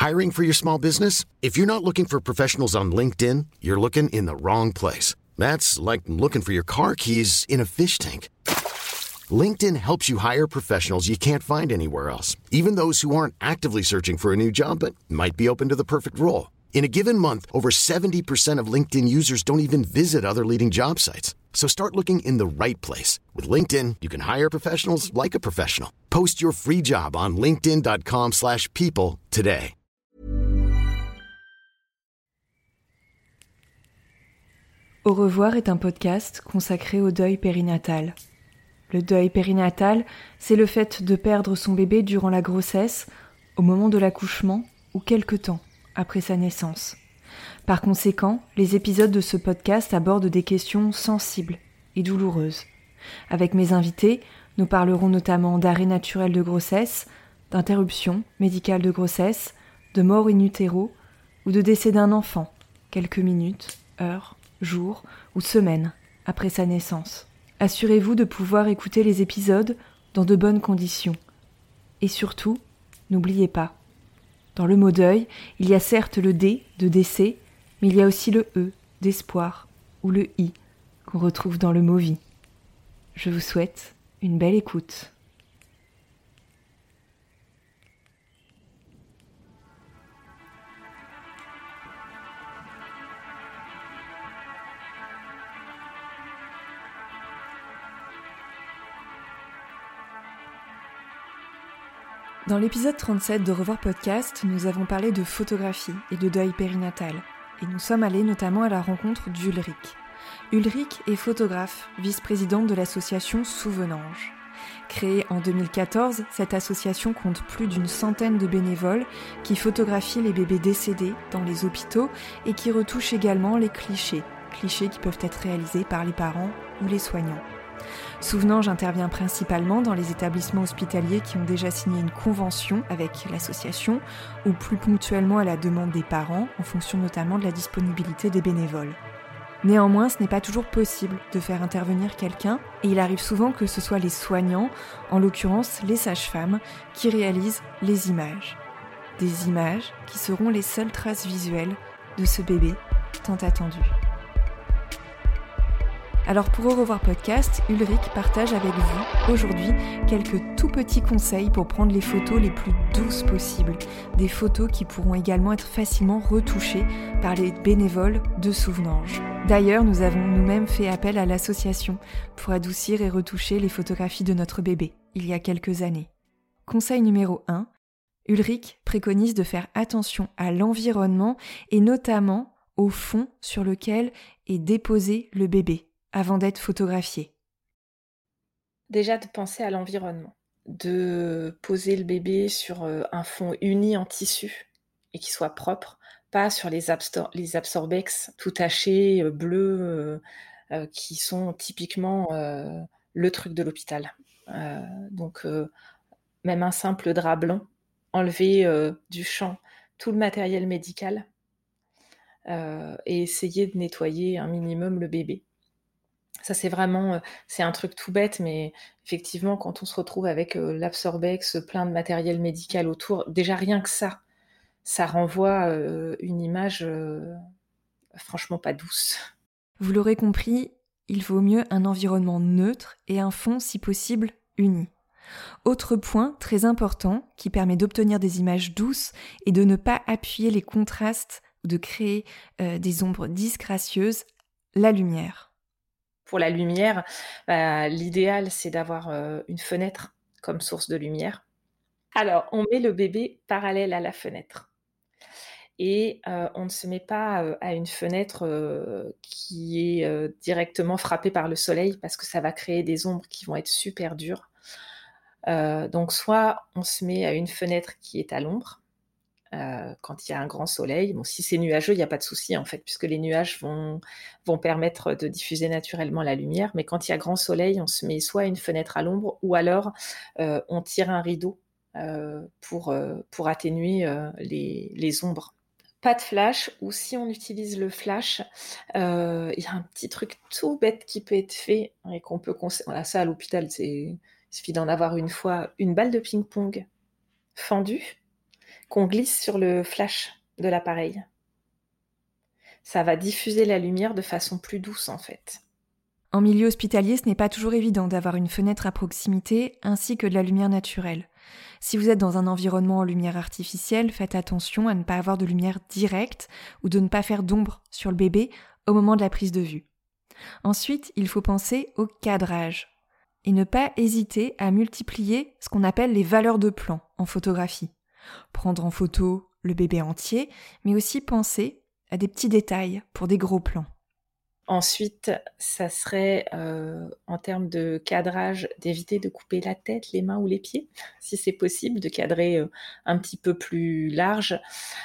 Hiring for your small business? If you're not looking for professionals on LinkedIn, you're looking in the wrong place. That's like looking for your car keys in a fish tank. LinkedIn helps you hire professionals you can't find anywhere else, even those who aren't actively searching for a new job but might be open to the perfect role. In a given month, over 70% of LinkedIn users don't even visit other leading job sites. So start looking in the right place. With LinkedIn, you can hire professionals like a professional. Post your free job on linkedin.com/people today. Au revoir est un podcast consacré au deuil périnatal. Le deuil périnatal, c'est le fait de perdre son bébé durant la grossesse, au moment de l'accouchement ou quelque temps après sa naissance. Par conséquent, les épisodes de ce podcast abordent des questions sensibles et douloureuses. Avec mes invités, nous parlerons notamment d'arrêt naturel de grossesse, d'interruption médicale de grossesse, de mort in utero ou de décès d'un enfant, quelques minutes, heures, jours ou semaines après sa naissance. Assurez-vous de pouvoir écouter les épisodes dans de bonnes conditions. Et surtout, n'oubliez pas, dans le mot deuil, il y a certes le D de décès, mais il y a aussi le E d'espoir ou le I qu'on retrouve dans le mot vie. Je vous souhaite une belle écoute. Dans l'épisode 37 de Revoir Podcast, nous avons parlé de photographie et de deuil périnatal. Et nous sommes allés notamment à la rencontre d'Ulrich. Ulrich est photographe, vice-présidente de l'association Souvenange. Créée en 2014, cette association compte plus d'une centaine de bénévoles qui photographient les bébés décédés dans les hôpitaux et qui retouchent également les clichés qui peuvent être réalisés par les parents ou les soignants. Souvenange intervient principalement dans les établissements hospitaliers qui ont déjà signé une convention avec l'association ou plus ponctuellement à la demande des parents en fonction notamment de la disponibilité des bénévoles. Néanmoins, ce n'est pas toujours possible de faire intervenir quelqu'un et il arrive souvent que ce soit les soignants, en l'occurrence les sages-femmes, qui réalisent les images. Des images qui seront les seules traces visuelles de ce bébé tant attendu. Alors pour Au revoir podcast, Ulrich partage avec vous aujourd'hui quelques tout petits conseils pour prendre les photos les plus douces possibles. Des photos qui pourront également être facilement retouchées par les bénévoles de Souvenange. D'ailleurs, nous avons nous-mêmes fait appel à l'association pour adoucir et retoucher les photographies de notre bébé, il y a quelques années. Conseil numéro 1, Ulrich préconise de faire attention à l'environnement et notamment au fond sur lequel est déposé le bébé avant d'être photographié. Déjà de penser à l'environnement, de poser le bébé sur un fond uni en tissu et qui soit propre, pas sur les absorbex tout tachés, bleus, qui sont typiquement le truc de l'hôpital. Donc même un simple drap blanc, enlever du champ tout le matériel médical et essayer de nettoyer un minimum le bébé. Ça, c'est vraiment, c'est un truc tout bête, mais effectivement, quand on se retrouve avec l'absorbex, plein de matériel médical autour, déjà rien que ça renvoie une image franchement pas douce. Vous l'aurez compris, il vaut mieux un environnement neutre et un fond, si possible, uni. Autre point très important qui permet d'obtenir des images douces et de ne pas appuyer les contrastes ou de créer des ombres disgracieuses, la lumière. Pour la lumière, l'idéal, c'est d'avoir une fenêtre comme source de lumière. Alors, on met le bébé parallèle à la fenêtre. Et on ne se met pas à une fenêtre qui est directement frappée par le soleil parce que ça va créer des ombres qui vont être super dures. Donc, soit on se met à une fenêtre qui est à l'ombre, quand il y a un grand soleil. Bon, si c'est nuageux, il n'y a pas de souci en fait, puisque les nuages vont permettre de diffuser naturellement la lumière. Mais quand il y a grand soleil, on se met soit à une fenêtre à l'ombre, ou alors on tire un rideau pour atténuer les ombres. Pas de flash, ou si on utilise le flash, il y a un petit truc tout bête qui peut être fait et qu'on peut conseiller. Voilà, ça à l'hôpital, il suffit d'en avoir une fois, une balle de ping-pong fendue qu'on glisse sur le flash de l'appareil. Ça va diffuser la lumière de façon plus douce en fait. En milieu hospitalier, ce n'est pas toujours évident d'avoir une fenêtre à proximité ainsi que de la lumière naturelle. Si vous êtes dans un environnement en lumière artificielle, faites attention à ne pas avoir de lumière directe ou de ne pas faire d'ombre sur le bébé au moment de la prise de vue. Ensuite, il faut penser au cadrage et ne pas hésiter à multiplier ce qu'on appelle les valeurs de plan en photographie. Prendre en photo le bébé entier, mais aussi penser à des petits détails pour des gros plans. Ensuite, ça serait, en termes de cadrage, d'éviter de couper la tête, les mains ou les pieds, si c'est possible, de cadrer un petit peu plus large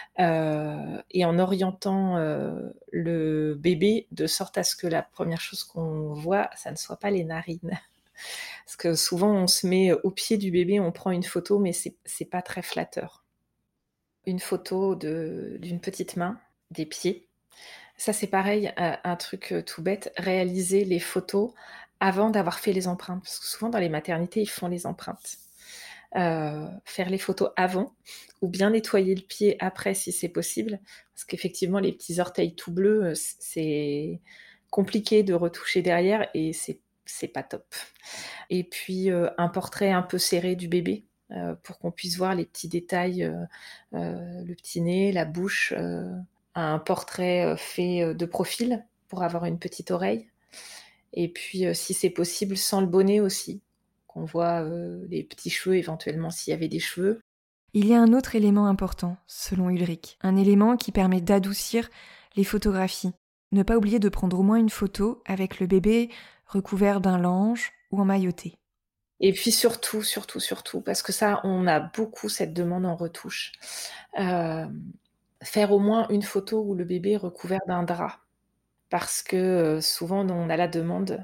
et en orientant le bébé de sorte à ce que la première chose qu'on voit, ça ne soit pas les narines. Parce que souvent, on se met au pied du bébé, on prend une photo, mais c'est pas très flatteur. Une photo d'une petite main, des pieds. Ça, c'est pareil, un truc tout bête, réaliser les photos avant d'avoir fait les empreintes. Parce que souvent, dans les maternités, ils font les empreintes. Faire les photos avant, ou bien nettoyer le pied après, si c'est possible. Parce qu'effectivement, les petits orteils tout bleus, c'est compliqué de retoucher derrière et c'est pas top. Et puis, un portrait un peu serré du bébé, pour qu'on puisse voir les petits détails, le petit nez, la bouche, un portrait fait de profil pour avoir une petite oreille. Et puis, si c'est possible, sans le bonnet aussi, qu'on voit les petits cheveux éventuellement s'il y avait des cheveux. Il y a un autre élément important, selon Ulrich, un élément qui permet d'adoucir les photographies. Ne pas oublier de prendre au moins une photo avec le bébé recouvert d'un lange ou emmailloté. Et puis surtout, parce que ça, on a beaucoup cette demande en retouche. Faire au moins une photo où le bébé est recouvert d'un drap. Parce que souvent, on a la demande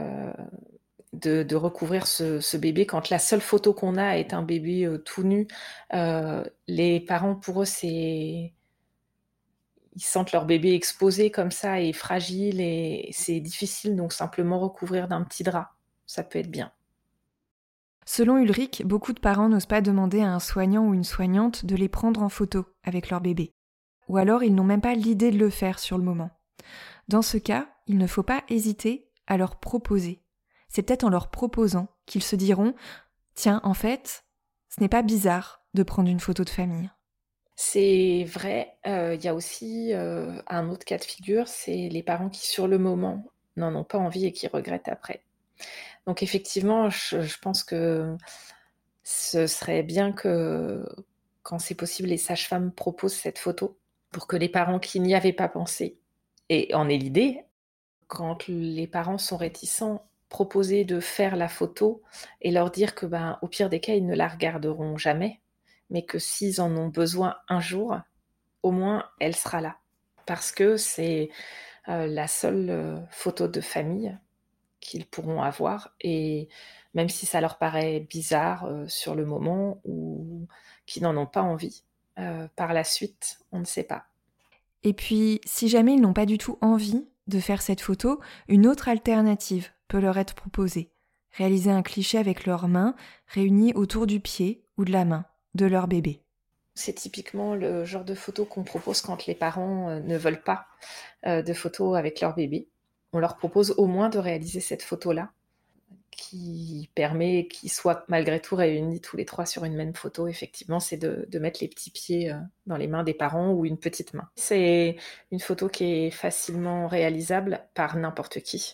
de recouvrir ce bébé. Quand la seule photo qu'on a est un bébé tout nu, les parents, pour eux, ils sentent leur bébé exposé comme ça et fragile et c'est difficile, donc simplement recouvrir d'un petit drap, ça peut être bien. Selon Ulrich, beaucoup de parents n'osent pas demander à un soignant ou une soignante de les prendre en photo avec leur bébé. Ou alors ils n'ont même pas l'idée de le faire sur le moment. Dans ce cas, il ne faut pas hésiter à leur proposer. C'est peut-être en leur proposant qu'ils se diront « Tiens, en fait, ce n'est pas bizarre de prendre une photo de famille. » C'est vrai, y a aussi un autre cas de figure, c'est les parents qui sur le moment n'en ont pas envie et qui regrettent après. Donc effectivement, je pense que ce serait bien que, quand c'est possible, les sages-femmes proposent cette photo pour que les parents qui n'y avaient pas pensé et en aient l'idée. Quand les parents sont réticents, proposer de faire la photo et leur dire que, au pire des cas, ils ne la regarderont jamais, mais que s'ils en ont besoin un jour, au moins elle sera là. Parce que c'est la seule photo de famille qu'ils pourront avoir et même si ça leur paraît bizarre sur le moment ou qu'ils n'en ont pas envie, par la suite, on ne sait pas. Et puis, si jamais ils n'ont pas du tout envie de faire cette photo, une autre alternative peut leur être proposée. Réaliser un cliché avec leurs mains réunies autour du pied ou de la main de leur bébé. C'est typiquement le genre de photo qu'on propose quand les parents ne veulent pas de photos avec leur bébé. On leur propose au moins de réaliser cette photo-là, qui permet qu'ils soient malgré tout réunis tous les trois sur une même photo. Effectivement, c'est de mettre les petits pieds dans les mains des parents ou une petite main. C'est une photo qui est facilement réalisable par n'importe qui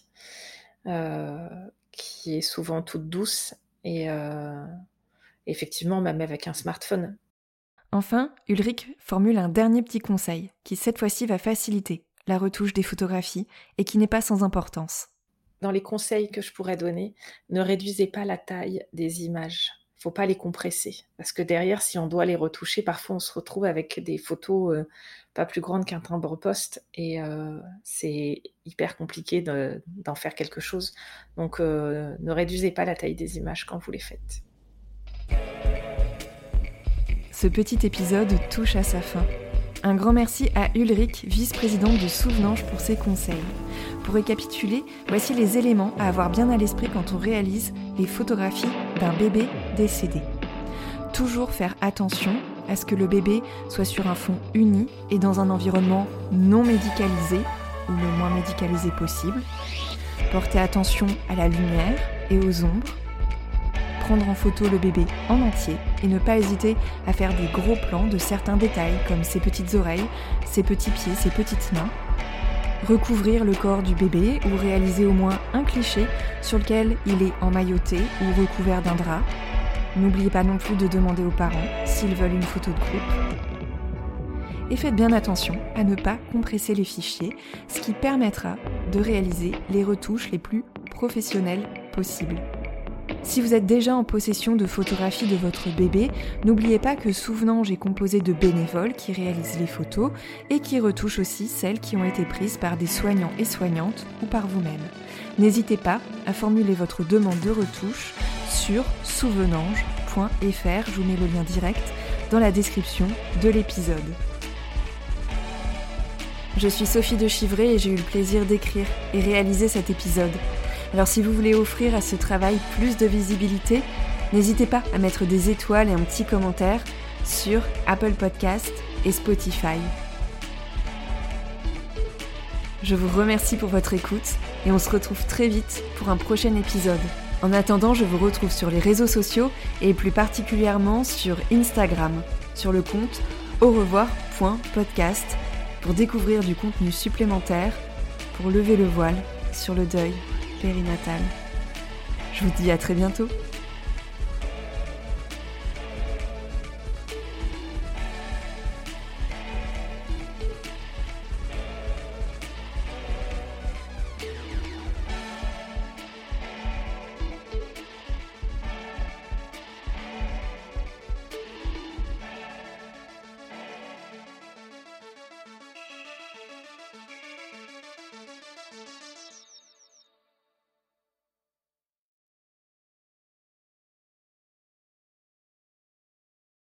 est souvent toute douce et effectivement même avec un smartphone. Enfin, Ulrich formule un dernier petit conseil qui cette fois-ci va faciliter la retouche des photographies et qui n'est pas sans importance. Dans les conseils que je pourrais donner, ne réduisez pas la taille des images. Il ne faut pas les compresser. Parce que derrière, si on doit les retoucher, parfois on se retrouve avec des photos pas plus grandes qu'un timbre-poste et c'est hyper compliqué d'en faire quelque chose. Donc ne réduisez pas la taille des images quand vous les faites. Ce petit épisode touche à sa fin. Un grand merci à Ulrich, vice-présidente de Souvenange, pour ses conseils. Pour récapituler, voici les éléments à avoir bien à l'esprit quand on réalise les photographies d'un bébé décédé. Toujours faire attention à ce que le bébé soit sur un fond uni et dans un environnement non médicalisé, ou le moins médicalisé possible. Portez attention à la lumière et aux ombres. Prendre en photo le bébé en entier et ne pas hésiter à faire des gros plans de certains détails comme ses petites oreilles, ses petits pieds, ses petites mains. Recouvrir le corps du bébé ou réaliser au moins un cliché sur lequel il est emmailloté ou recouvert d'un drap. N'oubliez pas non plus de demander aux parents s'ils veulent une photo de groupe. Et faites bien attention à ne pas compresser les fichiers, ce qui permettra de réaliser les retouches les plus professionnelles possibles. Si vous êtes déjà en possession de photographies de votre bébé, n'oubliez pas que Souvenange est composé de bénévoles qui réalisent les photos et qui retouchent aussi celles qui ont été prises par des soignants et soignantes ou par vous-même. N'hésitez pas à formuler votre demande de retouche sur souvenange.fr, je vous mets le lien direct dans la description de l'épisode. Je suis Sophie de Chivray et j'ai eu le plaisir d'écrire et réaliser cet épisode. Alors si vous voulez offrir à ce travail plus de visibilité, n'hésitez pas à mettre des étoiles et un petit commentaire sur Apple Podcasts et Spotify. Je vous remercie pour votre écoute et on se retrouve très vite pour un prochain épisode. En attendant, je vous retrouve sur les réseaux sociaux et plus particulièrement sur Instagram, sur le compte aurevoir.podcast pour découvrir du contenu supplémentaire pour lever le voile sur le deuil périnatal. Je vous dis à très bientôt.